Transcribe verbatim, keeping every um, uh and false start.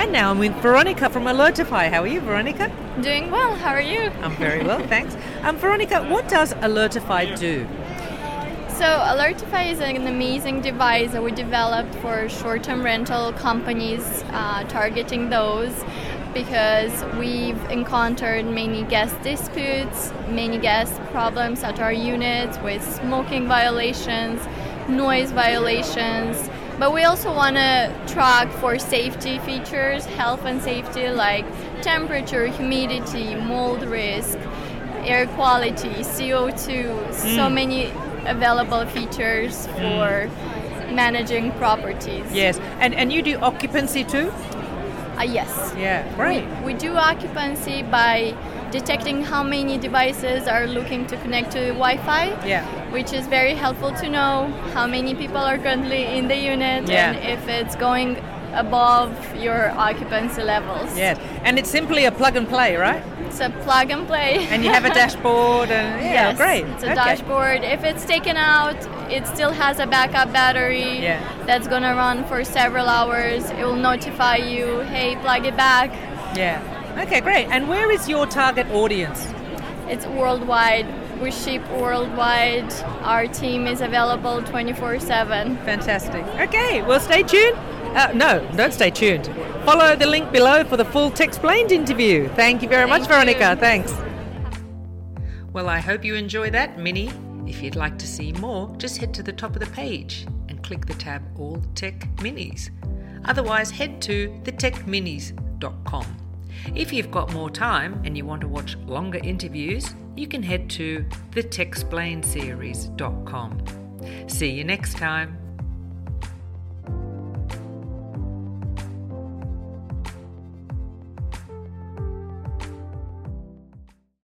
And now I'm with Veronica from Alertify. How are you, Veronica? Doing well. How are you? I'm very well, thanks. Um, Veronica, what does Alertify do? So Alertify is an amazing device that we developed for short-term rental companies, uh, targeting those because we've encountered many guest disputes, many guest problems at our units with smoking violations, noise violations. But we also want to track for safety features, health and safety like temperature, humidity, mold risk, air quality, C O two, mm. so many available features for mm. managing properties. Yes, and and you do occupancy too? Uh, yes. Yeah, great. We, we do occupancy by detecting how many devices are looking to connect to Wi-Fi, yeah. which is very helpful to know how many people are currently in the unit yeah. and if it's going above your occupancy levels. Yes, and it's simply a plug and play, right? It's a plug and play. And you have a dashboard and yeah, yes, great. It's a okay. dashboard. If it's taken out, it still has a backup battery yeah. that's going to run for several hours. It will notify you, hey, plug it back. Yeah. Okay, great. And where is your target audience? It's worldwide. We ship worldwide. Our team is available twenty-four seven. Fantastic. Okay, well, stay tuned. Uh, no, don't stay tuned. Follow the link below for the full Techsplained interview. Thank you very Thank much, Veronica. you. Thanks. Well, I hope you enjoy that, Mini. If you'd like to see more, just head to the top of the page and click the tab All Tech Minis. Otherwise, head to the tech minis dot com. If you've got more time and you want to watch longer interviews, you can head to the techsplained series dot com. See you next time.